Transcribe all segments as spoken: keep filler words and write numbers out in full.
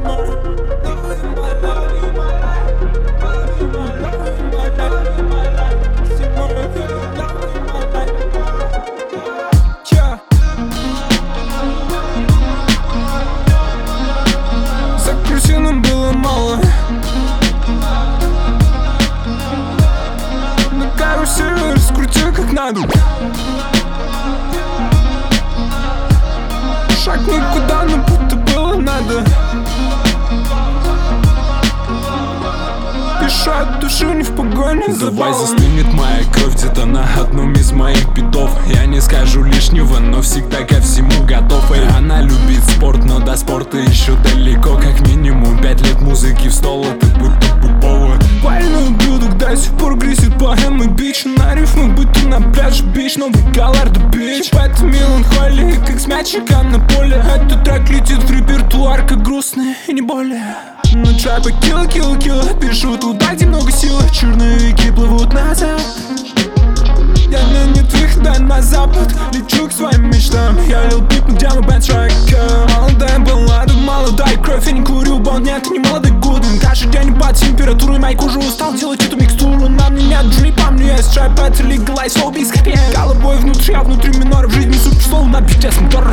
Закрученным было мало. На карусели раскрутил как надо. Шаг никуда, но будто было надо. Пишу от души, не в погоне за баллом. Давай застынет моя кровь где-то на одном из моих битов. Я не скажу лишнего, но всегда ко всему готов. И она любит спорт, но до спорта еще далеко. Как минимум пять лет музыки в стол, это будто бы повод. Пальную блюдо до сих пор грызет поэмы бич. На рифмах будто на пляж бич. Новый Галарда бич. Это меланхолия, как с мячиком на поле. Этот трек летит в репертуар, как грустный и не более. Ну трапы килл, килл, килл. Пишу туда, где много силы. Черновики плывут назад. Я на нет выхода на запад. Лечу к своим мечтам. Я лил пип, но делаю бэндтрек. Молодая баллада, молодая кровь. Я не курю бон, нет, не молодой Гудвин. Каждый день под температурой моей кожи устал делать эту микстуру. На мне нет дрипа, мне есть трэп. Это легалайз, лобби, скрипе. Головой внутри, а внутри минор. В жизни супер слово на бите с мотор.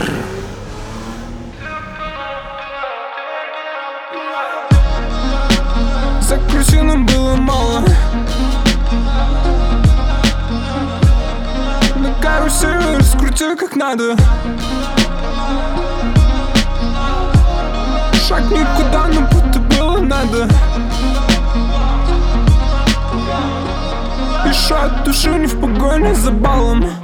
Закрученным было мало. На карусели раскрутил как надо. Шаг никуда, но будто было надо. Пишу от души, не в погоне за баллом.